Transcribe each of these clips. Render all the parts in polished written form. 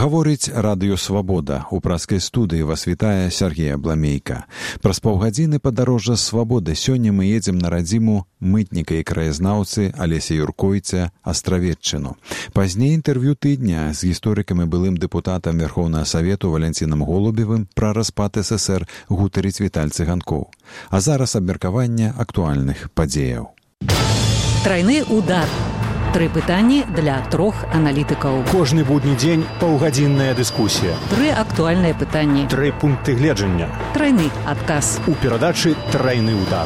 Гаворыць радыё «Свабода». У праскай студыі вас вітае Сергей Абламейка. Праз паўгадзіны падарожжа «Свабоды» сёння мы едзем на радзіму мытніка і краязнаўцы Алеся Юркойця Астраведчыну. Пазней інтэрв'ю тыдня з гісторыкам і былым дэпутатам Верховнага Савету Валянцінам Голубевым пра распад СССР гутарыць Віталь Цыганкоў. А зараз абмеркаванне актуальных падзеяў. Трайны удар. 3 пытанні для 3 аналітыкаў. Кожны будні дзень паўгадзінная дыскусія. 3 актуальныя пытанні. 3 пункты гледжання. Трайны адказ. У перадачы «Трайны удар».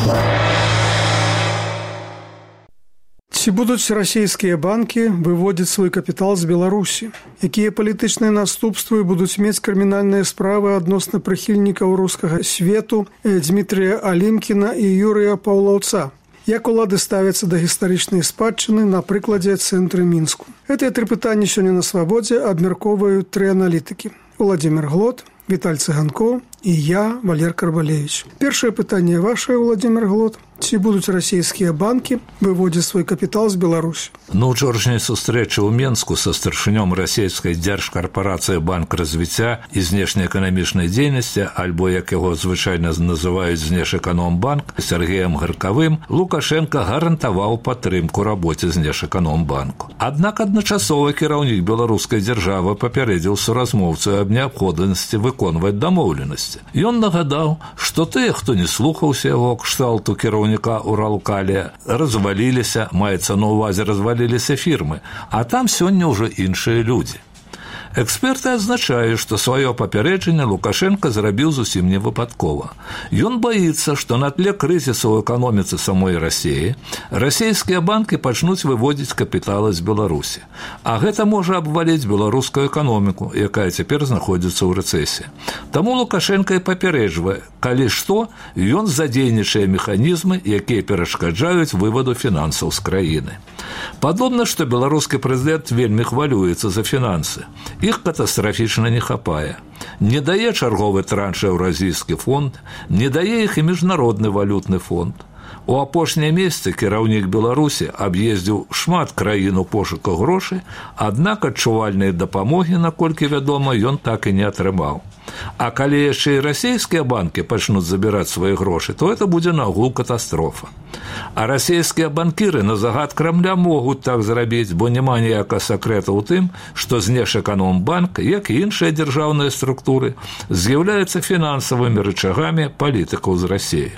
Ці будуць расійскія банкі выводзіць свой капітал з Беларусі? Якія палітычныя наступствы будуць мець крымінальныя справы адносна прыхільнікаў рускага свету Дмітрія Алімкіна і Юрыя Паўлаўца? Як улады ставяцца да гістарычнай спадчыны на прыкладзе цэнтры Мінску? Гэтыя 3 пытанні сёння на «Свабодзе» абмяркоўваюць 3 аналітыкі. Владимир Глот, Віталь Цыганкоў і я, Валер Карбалевич. Першае пытанне ваше, Владимир Глот. Ці будуць расійскія банкі выводзіць свой капітал з Беларусі? На учорашняй сустрэчы ў Менску са старшынём расійскай дзяржкарпарацыі «Банк развіцця» і знешнеэканамічнай дзейнасці, альбо як яго звычайна называюць Знешэканомбанк, Сергеем Гаркавым, Лукашенко гарантаваў падтрымку рабоце Знешэканомбанку. Аднак адначасова кіраўнік беларускай дзяржавы папярэдзіў суразмоўцу аб неабходнасці выконваць дамоўленасці. Ён нагадаў, што тыя, хто не слухаўся яго кшталту кіраўніка Уралкалія, разваліліся, маецца на ўвазе разваліліся фірмы, а там сёння ўжо іншыя людзі. Эксперты адзначаюць, што сваё папярэджанне Лукашенко зрабіў зусім не выпадкова. Ён баіцца, што на тле крызісу ў эканоміцы самой Расіі расійскія банкі пачнуць выводзіць капіталы з Беларусі. А гэта можа абваліць беларускую эканоміку, якая цяпер знаходзіцца ў рэцэсіі. Таму Лукашенко і папярэджвае, калі што, ён задзейнічае механізмы, якія перашкаджаюць вываду фінансаў з краіны. Падобна, што беларускі прэзідэнт вельмі хвалюецца за фінансы. Іх катастрафічна не хапае. Не дае чарговы транш Еўразійскі фонд, не дае іх і міжнародны валютны фонд. У апошнія месяцы кіраўнік Беларусі аб'ездзіў шмат краін у пошуках грошай, аднак адчувальнай дапамогі, наколькі вядома, ён так і не атрымаў. А калі яшчэ і расійскія банкі пачнуць забіраць свае грошы, то это будзе нагул катастрофа. А расійскія банкіры на загад Крамля могуць так зрабіць, бо няма ніякага сакрэта ў тым, што Знешэканомбанк, як і іншыя дзяржаўныя структуры, з'яўляюцца фінансавымі рычагамі палітыкаў з Расіі.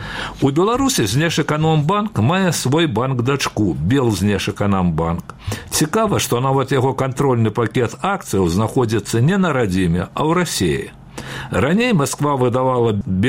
У Беларусі Знешэканомбанк мае свой банк-дачку Белзнешэканомбанк. Цікава, што нават яго кантрольны пакет акцыяў знаходзіцца не на радзіме, а ў Расіі. Раней Масква выдавала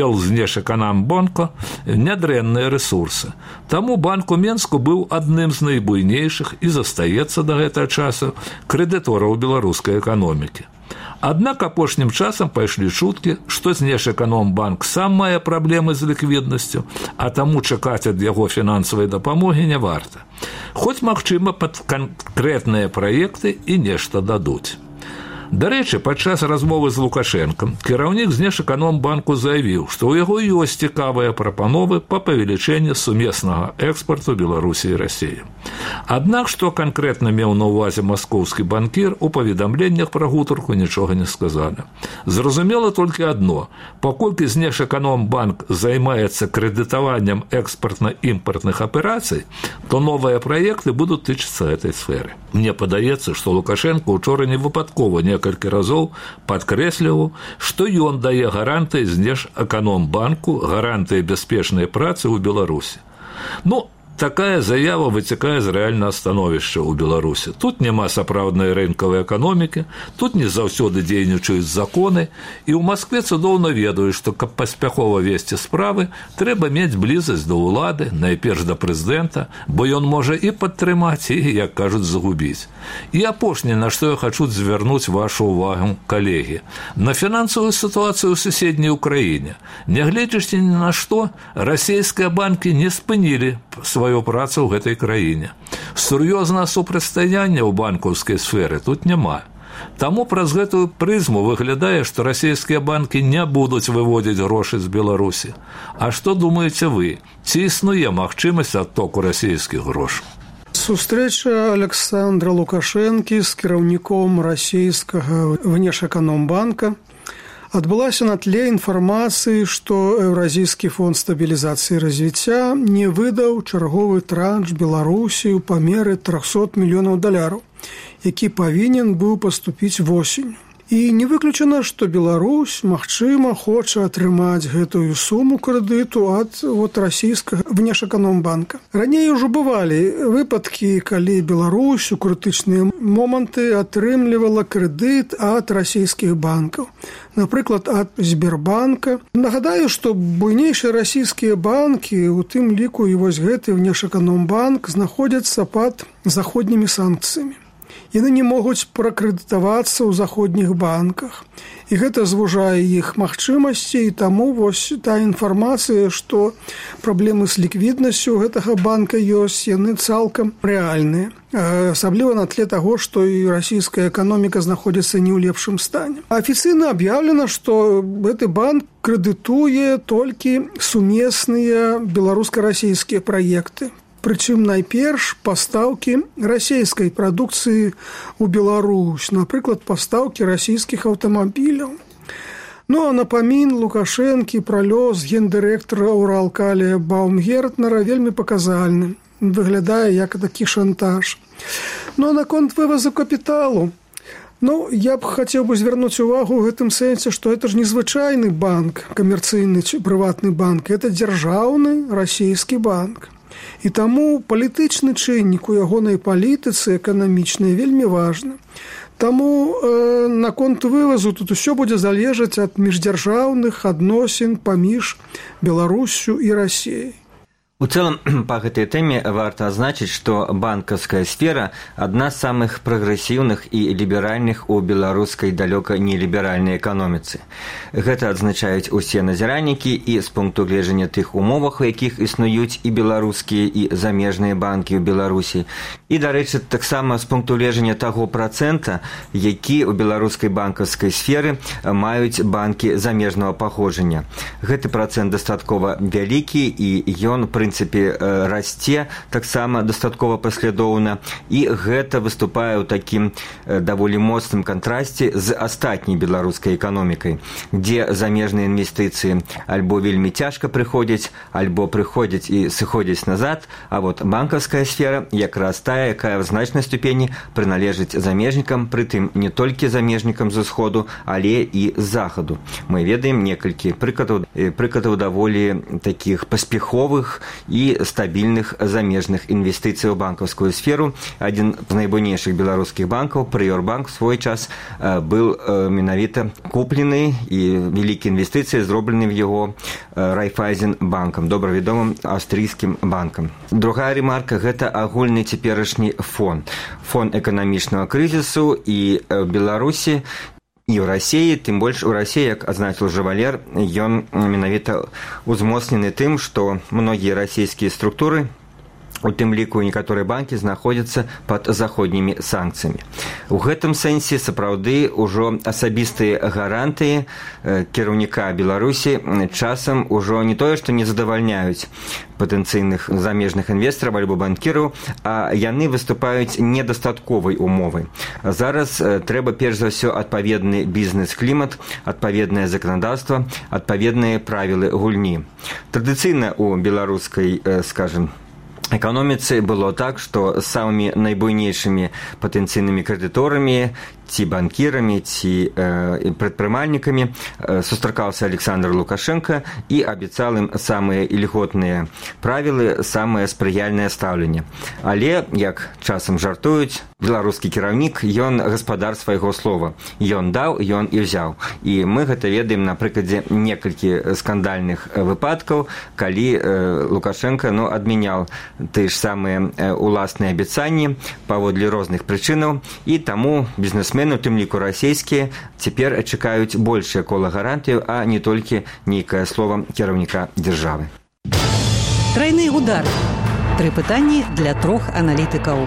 Белзнешэканомбанку нядрэнныя рэсурсы. Таму банк у Менску быў адным з найбуйнейшых і застаецца да гэтага часу крэдытораў беларускай эканомікі. Аднак апошнім часам пайшлі чуткі, што Знешэканомбанк сам мае праблемы з ліквіднасцю, а таму чакаць ад яго фінансавай дапамогі не варта. Хоць, магчыма, пад канкрэтныя праекты і нешта дадуць. Дарэчы, падчас размовы з Лукашэнкам кіраўнік Знешэканомбанку заявіў, што ў яго ёсць цікавыя прапановы па павелічэнні сумеснага экспарту Беларусі і Расіі. Аднак, што канкрэтна меў на ўвазе маскоўскі банкір, у паведамленнях пра гутарку нічога не сказана. Зразумела толькі адно: паколькі Знешэканомбанк займаецца крэдытаваннем экспартна-імпартных аперацый, то новыя праекты будуць тычыцца гэтай сферы. Мне падаецца, што Лукашенко учора не выпадкова некалькі разоў падкрэсліваў, што ён дае гарантыі Знешэканомбанку, гарантыі бяспечнай працы ў Беларусі. Такая заява выцякае з рэальнага становішча ў Беларусі. Тут няма сапраўднай рынкавай эканомікі, тут не заўсёды дзейнічаюць законы, і ў Маскве цудоўна ведаюць, што каб паспяхова весці справы, трэба мець блізасць да ўлады, найперш да прэзідэнта, бо ён можа і падтрымаць, і, як кажуць, загубіць. І апошняе, на што я хачу звярнуць вашу ўвагу, калегі, на фінансавую сітуацыю ў суседняй Украіне. Нягледзячы ні на што, расійскія банкі не спынілі сваю працу ў гэтай краіне. Сур'ёзнага супрацьстаяння ў банкаўскай сферы тут няма. Таму праз гэтую прызму выглядае, што расійскія банкі не будуць выводзіць грошы з Беларусі. А што думаеце вы? Ці існуе магчымасць адтоку расійскіх грошаў? Сустрэча Александра Лукашэнкі з кіраўніком расійскага Внешэканомбанка адбылася на тле інфармацыі, што Еўразійскі фонд стабілізацыі і развіцця не выдаў чарговы транш Беларусі ў памеры $300 мільёнаў, які павінен быў паступіць восенню. І не выключана, што Беларусь, магчыма, хоча атрымаць гэтую суму крэдыту ад расійскага Внешэканомбанка. Раней ужо бывалі выпадкі, калі Беларусь у крытычныя моманты атрымлівала крэдыт ад расійскіх банкаў. Напрыклад, ад Сбербанка. Нагадаю, што буйнейшыя расійскія банкі, у тым ліку і вось гэты Внешэканомбанк, знаходзяцца пад заходнімі санкцыямі. Яны не могуць пракрэдытавацца ў заходніх банках. І гэта звужае іх магчымасці, і таму вось та інфармацыя, што праблемы з ліквіднасцю гэтага банка ёсць, яны цалкам рэальныя. Асабліва на тле таго, што і расійская эканоміка знаходзіцца не ў лепшым стане. Афіцыйна аб'яўлена, што гэты банк крэдытуе толькі сумесныя беларуска-расійскія праекты. Прычым найперш пастаўкі расійскай прадукцыі ў Беларусь, напрыклад, пастаўкі расійскіх аўтамабіляў. Ну, а напамін Лукашэнкі пра лёс гендырэктара Уралкалія Баумгертнера вельмі паказальны. Выглядае як такі шантаж. Ну, а наконт вывазу капіталу. Ну, я б хацеў бы звярнуць увагу ў гэтым сэнсе, што гэта ж не звычайны банк, камерцыйны ці прыватны банк, гэта дзяржаўны расійскі банк. І таму палітычны чыннік у ягонай палітыцы эканамічнай вельмі важны. Таму наконт вывазу тут усё будзе залежаць ад міждзяржаўных адносін паміж Беларуссю і Расіяй. У цэлым, па гэтай тэме варта адзначыць, што банкаўская сфера адна з самых прагрэсіўных і ліберальных у беларускай далёка не ліберальнай эканоміцы. Гэта адзначаюць усе назіральнікі і з пункту гледжання тых умовах, у якіх існуюць і беларускія, і замежныя банкі ў Беларусі. І, дарэчы, таксама з пункту гледжання таго працэнта, які ў беларускай банкаўскай сферы маюць банкі замежнага паходжання. Гэты працэнт дастаткова вялікі, і ён прынцыпе расце таксама дастаткова паслядоўна, і гэта выступае ў такім даволі моцным кантрасце з астатняй беларускай эканомікай, дзе замежныя інвестыцыі альбо вельмі цяжка прыходзяць, альбо прыходзяць і сыходзяць назад, а вот банкаўская сфера якраз тая, якая в значнай ступені прыналежыць замежнікам, прытым не толькі замежнікам з усходу, але і з захаду. Мы ведаем некалькі прыкладаў даволі такіх паспяховых і стабільных замежных інвестыцый у банкаўскую сферу. Адзін з найбуйнейшых беларускіх банкаў, Прыёрбанк, свой час быў менавіта куплены, і вялікія інвестыцыі зроблены в яго Райфайзенбанкам, добра вядомым аўстрыйскім банкам. Другая ремарка – гэта агульны цяперашні фон эканамічнага крызісу і ў Беларусі, і ў Расіі, тым больш у Расіі, як адзначыў ўжо Валер, ён менавіта узмоцнены тым, што многія расійскія структуры, у тым ліку некаторыя банкі, знаходзяцца пад заходнімі санкцыямі. У гэтым сэнсе сапраўды ўжо асабістыя гарантыі кіраўніка Беларусі часам ужо не тое, што не задавальняюць патэнцыйных замежных інвестараў альбо банкіраў, а яны выступаюць недастатковай умовай. Зараз трэба перш за ўсё адпаведны бізнес-клімат, адпаведнае заканадаўства, адпаведныя правілы гульні. Традыцыйна у беларускай, скажем, эканоміцы было так, што самымі найбуйнейшымі патэнцыйнымі крэдыторамі ці банкірамі, ці прадпрымальнікамі сустракаўся Александр Лукашенко і абяцаў ім самыя ільготныя правілы, самае спрыяльнае стаўленне. Але, як часам жартуюць, беларускі кіраўнік, ён гаспадар свайго слова. Ён даў, ён і ўзяў. І мы гэта ведаем на прыкладзе некалькі скандальных выпадкаў, калі Лукашенко адмяняў тыя ж самыя уласныя абяцанні паводле розных прычынаў, і таму бізнесмены, у тым ліку расійскія, цяпер чакаюць большае кола гарантыяў, а не толькі нейкае слова кіраўніка дзяржавы. Трайны удар. 3 пытанні для 3 аналітыкаў.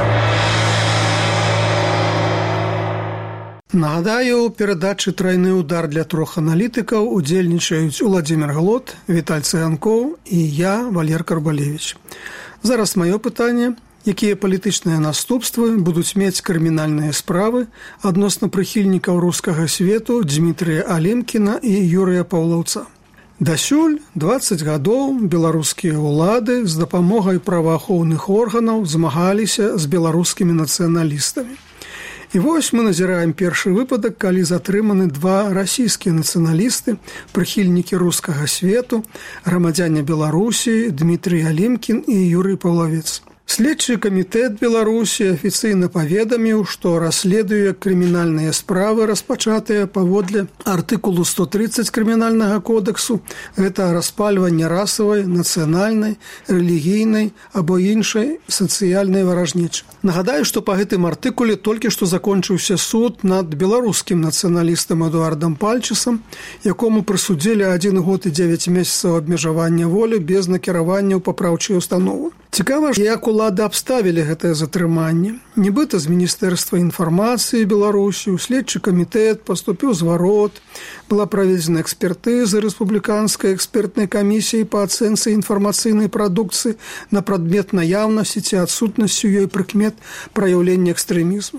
Нагадаю, у перадачы «Трайны удар» для 3 аналітыкаў удзельнічаюць Уладзімір Глот, Віталь Цыганкоў і я, Валер Карбалевіч. Зараз маё пытанне, Якія палітычныя наступствы будуць мець крымінальныя справы адносна прыхільнікаў рускага свету Дмітрыя Алімкіна і Юрыя Паўлаўца. Дасюль 20 гадоў беларускія ўлады з дапамогай праваахоўных органаў змагаліся з беларускімі нацыяналістамі. І вось мы назіраем першы выпадак, калі затрыманы два расійскія нацыяналісты, прыхільнікі рускага свету, грамадзяне Беларусі Дмітрый Алімкін і Юрый Паўлавец. Следчы камітэт Беларусі афіцыйна паведаміў, што расследуе крымінальныя справы, распачатыя паводле артыкулу 130 крымінальнага кодексу. Гэта распальванне расавай, нацыянальнай, рэлігійнай або іншай сацыяльнай варажнечы. Нагадаю, што па гэтым артыкуле толькі што закончыўся суд над беларускім нацыяналістам Эдуардам Пальчысам, якому прысудзілі 1 год і 9 месяцаў абмежавання волі без накіравання ў папраўчую установу. Цікава, як улады абставілі гэтае затрыманне. Нібыта з Міністэрства інфармацыі Беларусі ў следчы камітэт паступіў зварот, была праведзена экспертыза рэспубліканскай экспертнай камісіі па ацэнцы інфармацыйнай прадукцыі на прадмет наяўнасці ці адсутнасцю ёй прыкмет праяўлення экстрэмізму.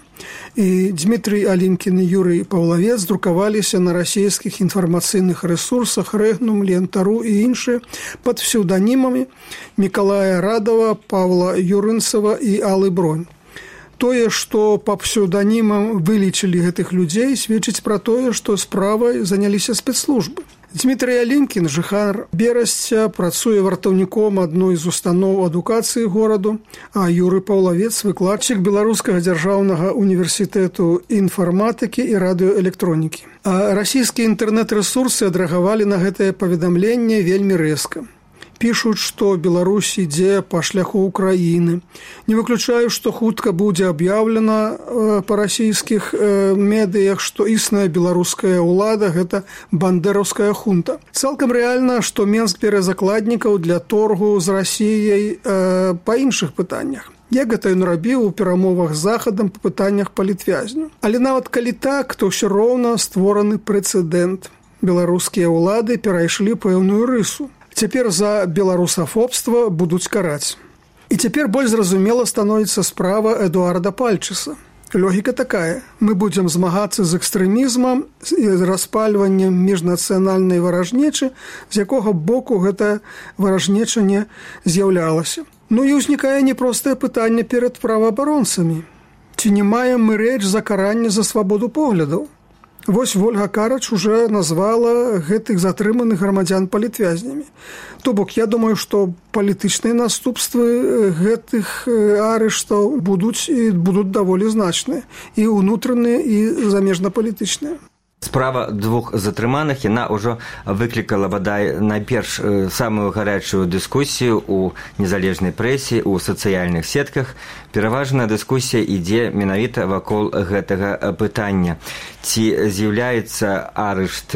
І Дмітрый Алімкін і Юрый Паўлавец друкаваліся на расійскіх інфармацыйных рэсурсах Рэгнум, Лентару і іншыя пад псеўданімамі Мікалая Радава, Павла Юрынцева і Аллы Бронь. Тое, што па псеўданімам вылічылі гэтых людзей, сведчыць пра тое, што справай заняліся спецслужбы. Дмітрый Алімкін, жыхар Берасця, працуе вартаўніком адной з устаноў адукацыі гораду, а Юрый Паўлавец – выкладчык Беларускага дзяржаўнага універсітэту інфарматыкі і радыёэлектронікі. А расійскія інтэрнэт-рэсурсы адрэагавалі на гэтае паведамленне вельмі рэзка. Пішуць, што Беларусь ідзе па шляху Украіны. Не выключаю, што хутка будзе аб'яўлена па расійскіх медыях, што існая беларуская ўлада – гэта бандераўская хунта. Цалкам рэальна, што Менск бярэ закладнікаў для торгу з Расіяй па іншых пытаннях. Як гэта ён рабіў у перамовах з Захадам па пытаннях палітвязняў. Але нават калі так, то ўсё роўна створаны прэцэдэнт. Беларускія ўлады перайшлі пэўную рысу. Цяпер за беларусафобства будуць караць. І цяпер больш зразумела становіцца справа Эдуарда Пальчыса. Логіка такая. Мы будзем змагацца з экстрэмізмам і распальваннем міжнацыянальнай варажнечы, з якога боку гэта варажнеча не з'яўлялася. Ну і ўзнікае непростае пытанне перад праваабаронцамі. Ці не маем мы рэч за каранне за свабоду поглядаў? Вось Вольга Карач уже назвала гэтых затрыманых грамадзян палітвязнямі. То бок, я думаю, што палітычныя наступствы гэтых арыштаў будуць даволі значныя. І ўнутраныя, і замежнапалітычныя. Справа двух затрыманых, яна ўжо выклікала, бадай, найперш самую гарячую дыскусію ў незалежнай прэсе, у сацыяльных сетках. Пераважная дыскусія ідзе менавіта вакол гэтага пытання. Ці з'яўляецца арышт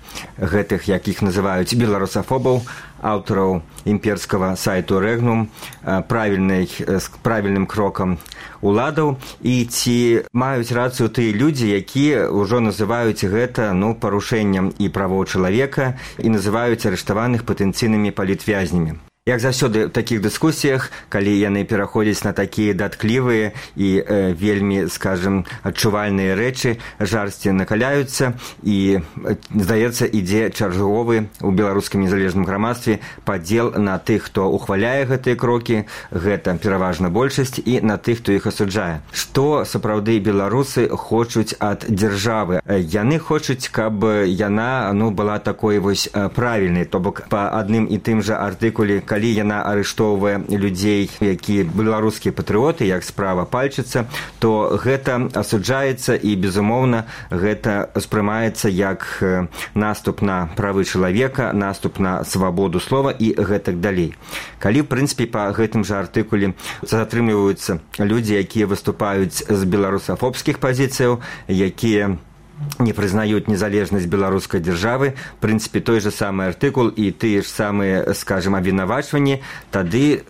гэтых, як іх называюць, беларусафобаў, аўтараў імперскага сайту Рэгнум, правільным крокам уладаў, і ці маюць рацыю тыя людзі, якія ўжо называюць гэта парушэннем і правоў чалавека і называюць арыштаваных патэнцыйнымі палітвязнямі. Як заўсёды ў такіх дыскусіях, калі яны пераходзяць на такія датклівыя і вельмі, скажем, адчувальныя рэчы, жарсці накаляюцца, і, здаецца, ідзе чарговы у беларускім незалежным грамадстве падзел на тых, хто ухваляе гэтыя крокі, гэта пераважна большасць, і на тых, хто іх асуджае. Што сапраўды беларусы хочуць ад дзяржавы? Яны хочуць, каб яна была такой вось правільнай, то бок па адным і тым жа артыкуле, калі яна арыштоўвае людзей, якія беларускія патрыоты, як справа Пальчыца, то гэта асуджаецца і, безумоўна, гэта ўспрымаецца як наступ на правы чалавека, наступ на свабоду слова і гэтак далей. Калі, в прынцыпе, па гэтым жа артыкуле затрымліваюцца людзі, якія выступаюць з беларусафобскіх пазіцыяў, якія не прызнаюць незалежнасць беларускай дзяржавы, в прынцыпе, той же самы артыкул і тыя ж самыя, скажем, абвінавачванні, тады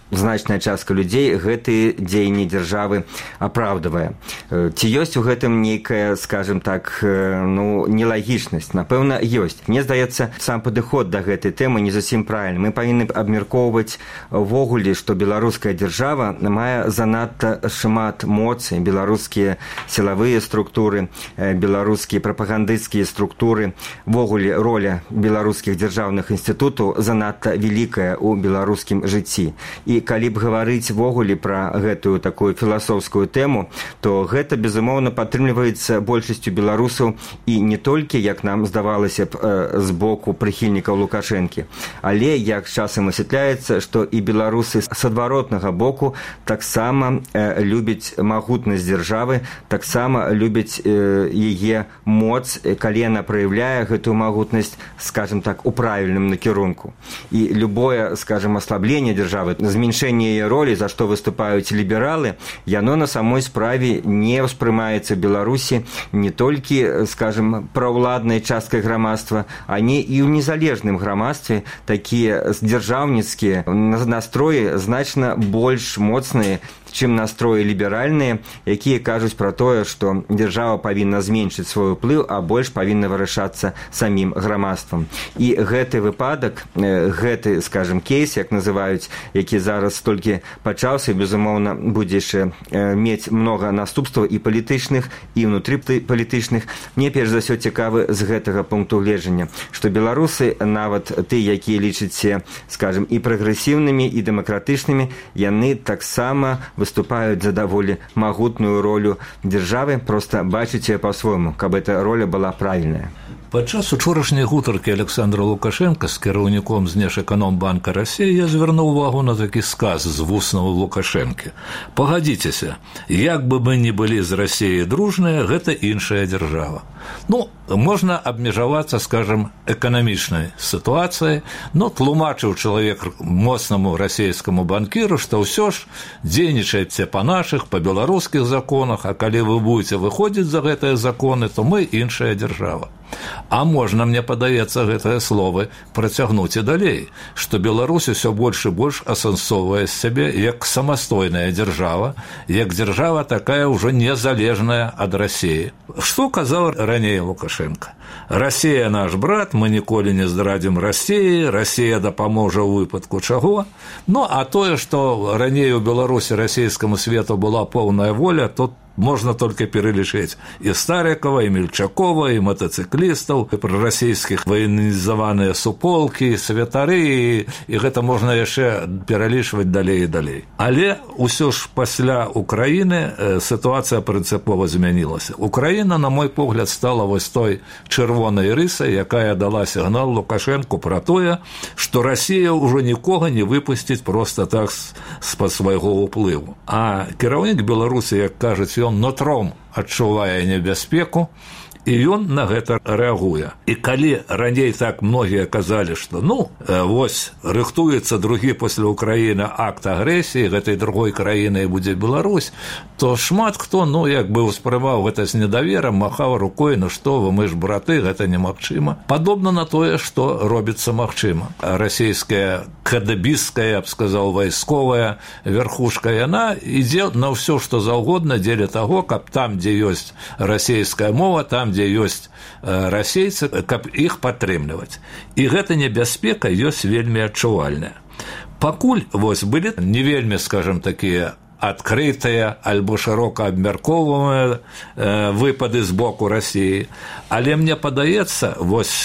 значная частка людзей гэтыя дзеянні дзяржавы апраўдвае. Ці ёсць у гэтым нейкая, скажем так, нелагічнасць? Напэўна, ёсць. Мне здаецца, сам падыход да гэтай тэмы не зусім правільны. Мы павінны абмяркоўваць увогуле, што беларуская дзяржава мае занадта шмат моцы, беларускія сілавыя структуры, беларускія прапагандысцкія структуры, увогуле роля беларускіх дзяржаўных інстытутаў занадта вялікая ў беларускім жыцці. І калі б гаварыць вогуле пра гэтую такую філасофскую тэму, то гэта, безумоўна, падтрымліваецца большасцю беларусаў і не толькі, як нам здавалася б, з боку прыхільнікаў Лукашэнкі, але, як часам высвятляецца, што і беларусы з адваротнага боку таксама любяць магутнасць дзяржавы, таксама любяць яе моц, калі яна праяўляе гэтую магутнасць, скажем так, у правільным накірунку. І любое, скажем, аслабленне дзяржавы, зменшэнне яе ролі, за што выступаюць лібералы, яно на самой справе не ўспрымаецца Беларусі не толькі, скажем, праўладнай часткай грамадства, а не і ў незалежным грамадстве. Такія дзяржаўніцкія настроі значна больш моцныя, чым настроі ліберальныя, якія кажуць пра тое, што дзяржава павінна зменшыць свой уплыў, а больш павінна вырашацца самім грамадствам. І гэты выпадак, гэты, скажем, кейс, як называюць, які зараз толькі пачаўся, безумоўна, будзе яшчэ мець многа наступстваў і палітычных, і ўнутрыпалітычных. Мне перш за ўсё цікавы з гэтага пункту гледжання, што беларусы, нават ты, якія лічаце, скажем, і прагрэсіўнымі, і дэмакратычнымі, яны таксама выступаюць за даволі магутную ролю дзяржавы, проста бачыць яе па-свойму, каб эта роля была правільная. Падчас учорашняй гутаркі Александра Лукашенка з кіраўніком Знешэканомбанка Расіі я звярнуў увагу на такі сказ з вуснаў Лукашэнкі. Пагадзіцеся, як бы мы ні былі з Расіяй дружныя, гэта іншая дзяржава. Можна абмежавацца, скажем, эканамічнай сітуацыяй, тлумачыў чалавек моцнаму расійскаму банкіру, што ўсё ж дзейнічайце па нашых, па беларускіх законах, а калі вы будзеце выходзіць за гэтыя законы, то мы іншая дзяржава. А можна, мне падаецца, гэтыя словы працягнуць і далей, што Беларусь усё больш і больш асэнсоўвае сябе як самастойная дзяржава, як дзяржава такая ўжо незалежная ад Расіі. Што казаў раней Лукашенко? Расія наш брат, мы ніколі не здрадзім Расіі, Расія дапаможа ў выпадку чаго. А тое, што раней у Беларусі расійскаму свету была поўная воля, тут можно только перелічыць і Старыкова, і Мельчакова, і матацыклістаў, і прарасійскіх ваенізаваныя суполкі, і святары, і гэта можна яшчэ пералічваць далей і далей. Але ўсё ж пасля Украіны сітуацыя прынцыпова змянілася. Украіна, на мой погляд, стала вось той чырвонай рысай, якая дала сігнал Лукашэнку пра тое, што Расія ўжо нікога не выпусціць проста так з-пад свайго ўплыву. А кіраўнік Беларусі, як кажуць, ён нутром адчувае небяспеку, і ён на гэта рэагуе. І калі раней так многія казалі, што вось рыхтуецца другі пасля Украіны акт агрэсіі, гэтай другой краінай будзе Беларусь, то шмат хто, як бы ўспрымаў гэта з недаверам, махаў рукой, што вы, мы ж браты, гэта немагчыма. Падобна на тое, што робіцца магчыма. Расійская кадабісцкая, я б сказаў, вайсковая верхушка, яна ідзе на ўсё, што заўгодна, дзеля таго, каб там, дзе ёсць расійская мова, там, дзе ёсць расейцы, каб іх падтрымліваць. І гэта небяспека ёсць вельмі адчувальная. Пакуль былі не вельмі, скажем, такія адкрытыя альбо шырока абмяркоўваемыя выпады з боку Расіі. Але мне падаецца,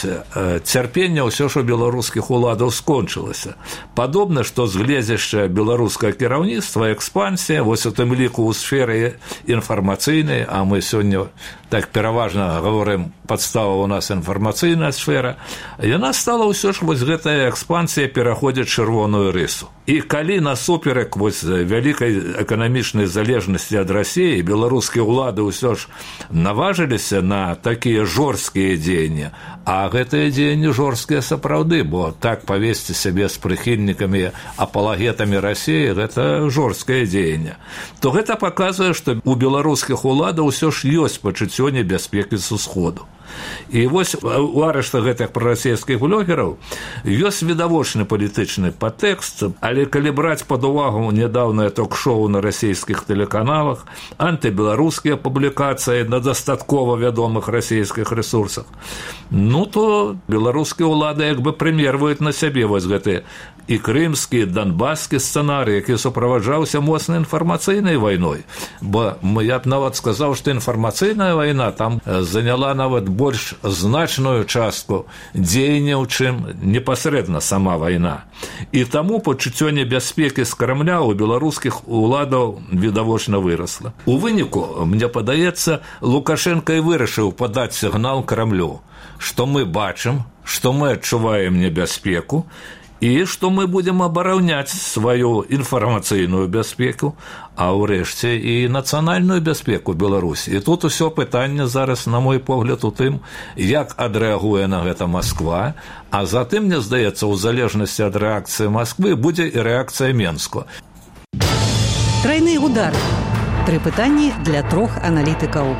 цярпенне ўсё ж у беларускіх уладаў скончылася. Падобна, што з гледзяшча беларускае кіраўніцтва, экспансія, у тым ліку ў сферы інфармацыйнай, а мы сёння так пераважна гаворым, падстава ў нас інфармацыйная сфера, яна стала ўсё ж гэтая экспансія пераходзіць чырвоную рысу. І калі насуперак вялікай эканамічнай залежнасці ад Расіі беларускія ўлады ўсё ж наважыліся на такія жорсткія дзеянні, а гэтыя дзеянні жорсткія сапраўды, бо так павесці сябе з прыхільнікамі, апалагетамі Расіі, гэта жорсткае дзеянне, то гэта паказвае, што у беларускіх уладаў ўсё ж ёсць пачуццё небяспекі з усходу. І вось у арыштах гэтых прарасійскіх блогераў ёсць відавочны палітычны падтэкст, але калі браць пад увагу нядаўнае ток-шоу на расійскіх тэлеканалах, антыбеларускія публікацыі на дастаткова вядомых расійскіх ресурсах, то беларускія ўлады як бы прымерваюць на сябе вось гэты і крымскі, і донбаскі сцэнарый, які суправаджаўся моцнай інфармацыйнай вайной. Бо я б нават сказаў, што інфармацыйная вайна там заняла нават больш значную частку дзеянняў, чым непасрэдна сама вайна. І таму пачуццё небяспекі з Крамля ў беларускіх уладаў відавочна вырасла. У выніку, мне падаецца, Лукашенко і вырашыў падаць сігнал Крамлю, што мы бачым, што мы адчуваем небяспеку, і што мы будзем абараняць сваю інфармацыйную бяспеку, а ўрэшце і нацыянальную бяспеку Беларусі. І тут усё пытанне зараз, на мой погляд, у тым, як адрэагуе на гэта Масква, а затым, мне здаецца, у залежнасці ад рэакцыі Масквы будзе і рэакцыя Менску. Трайны удар. 3 пытанні для 3 аналітыкаў.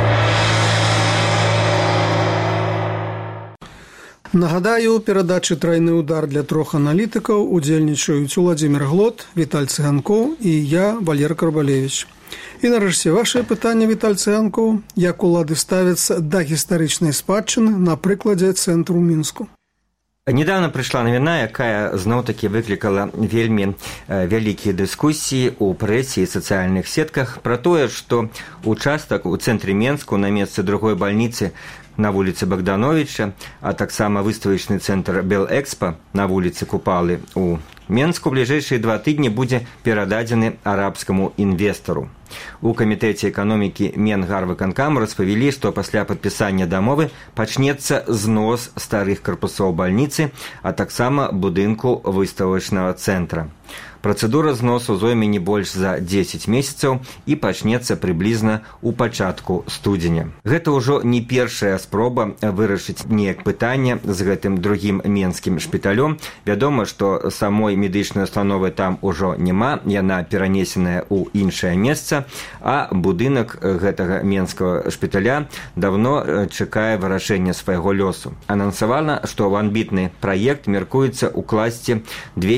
Нагадаю, у перадачы «Трайны удар» для 3 аналітыкаў удзельнічаюць Уладзімір Глот, Віталь Цыганкоў і я, Валер Карбалевіч. І нарэшце вашае пытанне, Віталь Цыганкоў, як улады ставяцца да гістарычнай спадчыны на прыкладзе цэнтру Мінску. Недавно прыйшла навіна, якая зноў-такі выклікала вельмі вялікія дыскусіі ў прэсе і сацыяльных сетках пра тое, што участак у цэнтры Менску на месцы другой бальніцы на вуліцы Богдановича, а таксама выставачны цэнтр Белэкспа на вуліцы Купалы у Менску бліжэйшыя 2 тыдні будзе перададзены арабскаму інвестару. У камітэце эканомікі Менгарвыканкаму распавялі, што пасля падпісання дамовы пачнецца знос старых карпусоў бальніцы, а таксама будынку выставачнага цэнтра. Працэдура зносу зойме не больш за 10 месяцаў і пачнецца прыблізна ў пачатку студзеня. Гэта ўжо не першая спроба вырашыць неяк пытанне з гэтым другім менскім шпіталём. Вядома, што самой медычнай установы там ужо няма, яна перанесеная ў іншае месца, а будынак гэтага менскага шпіталя давно чакае вырашэння свайго лёсу. Анансавана, што ў амбітны праект мяркуецца ўкласці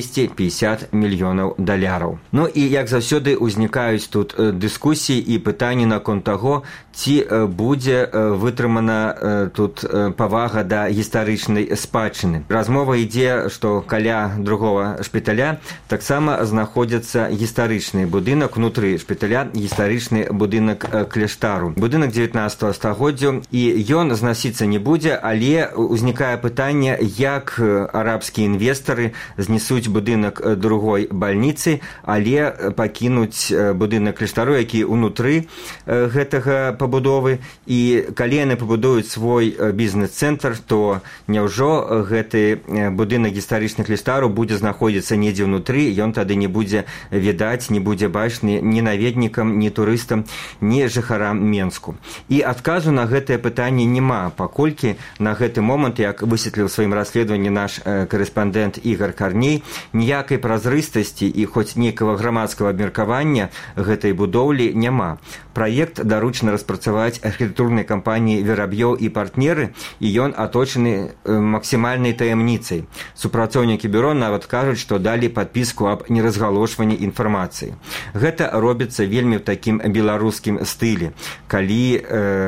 250 мільёнаў даляраў. І, як заўсёды, узнікаюць тут дыскусіі і пытанні наконт таго, ці будзе вытрымана тут павага да гістарычнай спадчыны. Размова ідзе, што каля другога шпіталя таксама знаходзіцца гістарычны будынак, унутры шпіталя гістарычны будынак кляштару. Будынак 19 стагоддзя, і ён зносіцца не будзе, але узнікае пытанне, як арабскія інвестары знесуць будынак другой бальніцы, але пакінуць будынак кляштару, які ўнутры гэтага пабудовы, і калі яны пабудуюць свой бізнес-цэнтр, то няўжо гэты будынак гістарычны кляштару будзе знаходзіцца недзе ўнутры, ён тады не будзе відаць, не будзе бачны ні наведнікам, ні турыстам, ні жыхарам Менску. І адказу на гэтае пытанне няма, паколькі на гэты момант, як высветліў у сваім расследаванні наш корэспандэнт Ігар Карней, ніякай празрыстасці і хоць нейкага грамадскага абмеркавання гэтай будоўлі няма. Праект даручана распрацаваць архітэктурнай кампаніі «Вераб'ёў і партнеры», і ён аточаны максімальнай таямніцай. Супрацоўнікі бюро нават кажуць, што далі падпіску аб неразгалошванні інфармацыі. Гэта робіцца вельмі ў такім беларускім стылі, калі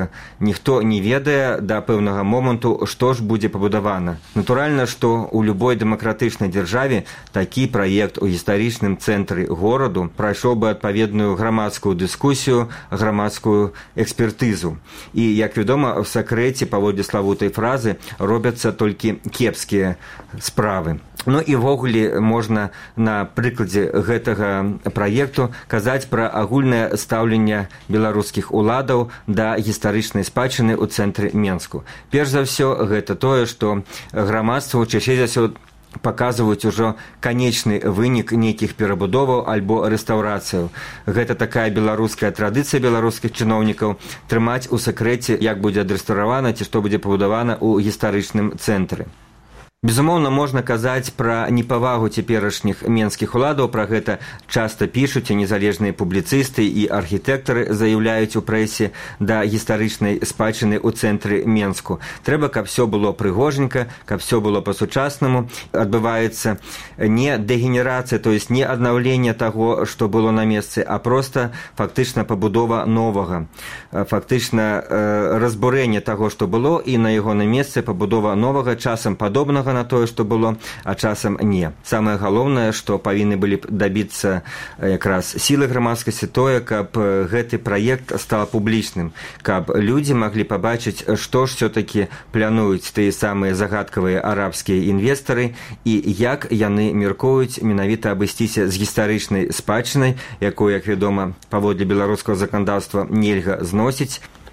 ніхто не ведае да пэўнага моманту, што ж будзе пабудавана. Натуральна, што ў любой дэмакратычнай дзяржаве такі праект у гістарычным цэнтры гораду прайшоў бы адпаведную грамадскую дыскусію, грамадскую экспертызу. І, як вядома, в сакрэце паводле славутай фразы робяцца толькі кепскія справы. І ввогуле можна на прыкладзе гэтага праекту казаць пра агульнае стаўленне беларускіх уладаў да гістарычнай спадчыны ў цэнтры Менску. Перш за ўсё, гэта тое, што грамадству часцей за ўсё паказваюць ужо канечны вынік нейкіх перабудоваў альбо рэстаўрацыяў. Гэта такая беларуская традыцыя беларускіх чыноўнікаў трымаць у сакрэце, як будзе адрэстаўравана ці што будзе пабудавана ў гістарычным цэнтры. Безумоўна, можна казаць пра непавагу цяперашніх менскіх уладаў, пра гэта часта пішуць і незалежныя публіцысты і архітэктары заяўляюць у прэсе да гістарычнай спадчыны ў цэнтры Менску. Трэба, каб все было прыгоженька, каб все было па-сучаснаму. Адбываецца не дэгенерацыя, то есть не аднаўленне таго, што было на месцы, а проста фактычна пабудова новага. Фактычна разбурэнне таго, што было, і на яго на месцы пабудова новага, часам падобнага на тое, што было, а часам не. Самае галоўнае, што павінны былі б дабіцца якраз сілы грамадскасці, тое, каб гэты праект стаў публічным, каб людзі маглі пабачыць, што ж все-таки плануюць тыя самыя загадкавыя арабскія інвестары і як яны меркуюць менавіта абысціся з гістарычнай спадчынай, якую, як вядома, паводле беларускага заканадаўства нельга зносіць.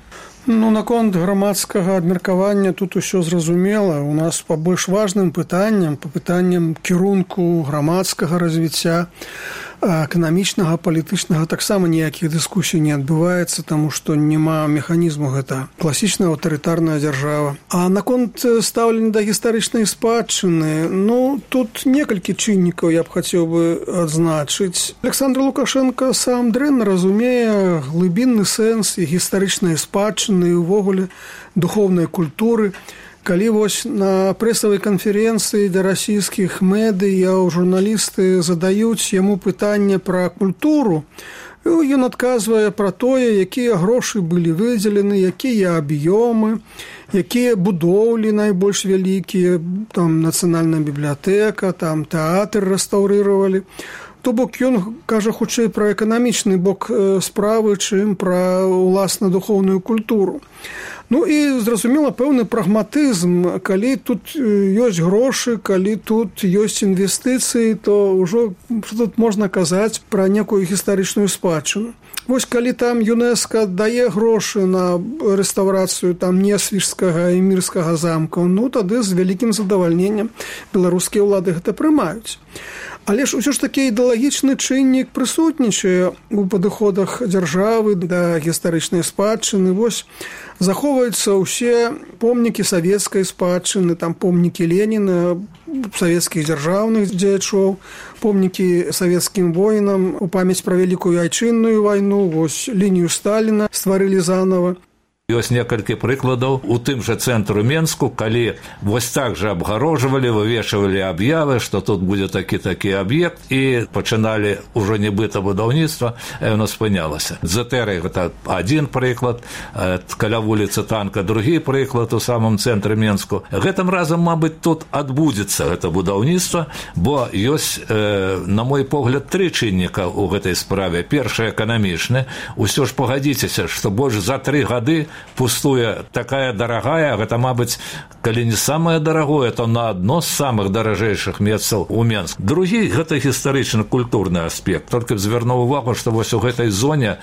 Наконт грамадскага абмеркавання тут усё зразумела. У нас па больш важным пытанням, па пытанням кірунку грамадскага развіцця, эканамічнага, палітычнага, таксама ніякіх дыскусій не адбываецца, таму што няма механізму, гэта класічная аўтарытарная дзяржава. А наконт стаўлення да гістарычнай спадчыны, тут некалькі чыннікаў я б хацеў бы адзначыць. Александр Лукашенко сам дрэнна разумее глыбінны сэнс і гістарычнай спадчыны і ўвогуле духоўнай культуры. Калі вось на прэсавай канферэнцыі для расійскіх медыяў журналісты задаюць яму пытанне пра культуру, ён адказвае пра тое, якія грошы былі выдзелены, якія аб'ёмы, якія будоўлі найбольш вялікія, там нацыянальная бібліятэка, там тэатр рэстаўрыравалі. То бок ён кажа хутчэй пра эканамічны бок справы, чым пра уласна духоўную культуру. І, зразумела, пэўны прагматызм, калі тут ёсць грошы, калі тут ёсць інвестыцыі, то ўжо тут можна казаць пра некую гістарычную спадчыну. Вось калі там ЮНЕСКО дае грошы на рэстаўрацыю там Несвіжскага і Мірскага замкаў, тады з вялікім задавальненнем беларускія ўлады гэта прымаюць. Але ж усё ж такі ідэалагічны чыннік прысутнічае у падыходах дзяржавы да гістарычнай спадчыны. Вось захоўваюцца ўсе помнікі савецкай спадчыны, там помнікі Леніна, савецкіх дзяржаўных дзеячоў, помнікі савецкім воінам у памяць пра вялікую айчынную вайну, вось лінію Сталіна стварылі занова. Ёсць некалькі прыкладаў у тым жа цэнтру Менску, калі вось так жа абгароджвалі, вывешвалі аб'явы, што тут будзе такі аб'ект, і пачыналі ўжо нібыта будаўніцтва, яно спынялася. ЗТР – гэта адзін прыклад, каля вуліцы Танка другі прыклад у самым цэнтры Менску. Гэтым разам, мабыць, тут адбудзецца гэта будаўніцтва, бо ёсць, на мой погляд, тры чынніка ў гэтай справе. Першы – эканамічны. Усё ж пагадзіцеся, што больш за 3 гады пустуе такая дарагая, гэта, мабыць, калі не самае дарагое, то на адно з самых даражэйшых месцаў у Менск. Другі – гэта гістарычна-культурны аспект. Толькі звярнуў увагу, што вось у гэтай зоне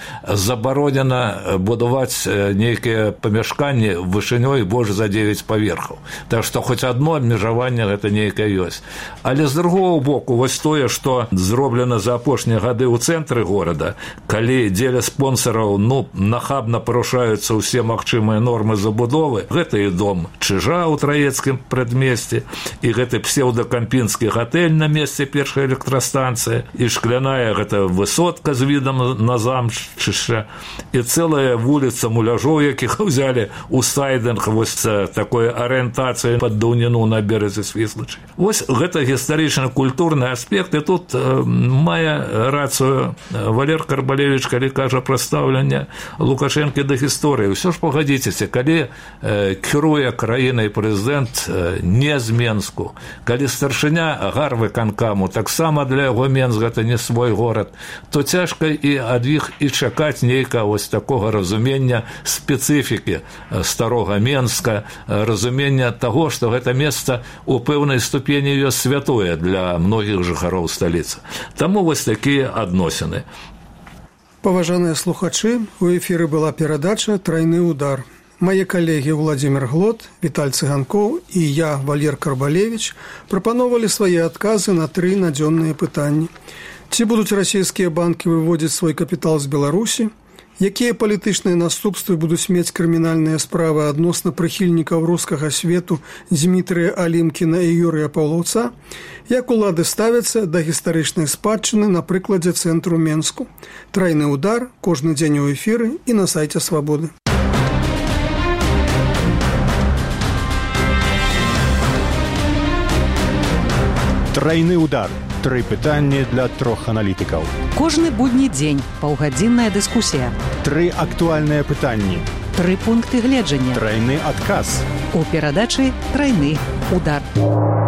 забаронена будаваць нейкія памяшканні вышынёй больш за 9 паверхаў. Так што хоць адно абмежаванне гэта нейкае ёсць. Але з другого боку, вось тое, што зроблена за апошнія гады ў цэнтры горада, калі дзеля спонсараў нахабна парушаюцца ўсе магчымыя нормы забудовы, гэта і дом Чыжа ў Траецкім прадмесці, і гэты псеўдакампінскі гатэль на месцы першай электрастанцыі, і шкляная гэта высотка з відам на замчышча, і цэлая вуліца муляжоў, якіх узялі ў сайдынг, вось такой арыентацыі пад даўніну на беразе Свіслачы. Вось гэта гістарычна-культурны аспект, і тут мае рацыю Валер Карбалевіч, калі кажа пра стаўленне Лукашэнкі да гісторыі. Усё ж пагадзіцеся, калі кіруе краінай прэзідэнт не з Менску, калі старшыня гарвыканкаму, таксама для яго Менск гэта не свой горад, то цяжка і ад іх і чакаць нейка вось такога разумення спецыфікі старога Менска, разумення таго, што гэта месца у пэўнай ступені ёсць святое для многіх жыхароў сталіцы. Таму вось такія адносіны. Паважаныя слухачы, у эфіры была перадача «Трайны удар». Мае калегі Владзімир Глот, Віталь Цыганкоў і я, Валер Карбалевіч, прапановалі свае адказы на 3 надзённыя пытанні. Ці будуць расійскія банкі выводзіць свой капітал з Беларусі? Якія палітычныя наступствы будуць мець крымінальныя справы адносна прыхільнікаў рускага свету Дмітрыя Алімкіна і Юрыя Паўлаўца, як улады ставяцца да гістарычнай спадчыны на прыкладзе цэнтру Менску. Трайны удар кожны дзень у эфіры і на сайце Свабоды. Трайны удар. 3 пытанні для 3 аналітыкаў. Кожны будні дзень паўгадзінная дыскусія. 3 актуальныя пытанні. 3 пункты гледжання. Трайны адказ. У перадачы «Трайны удар».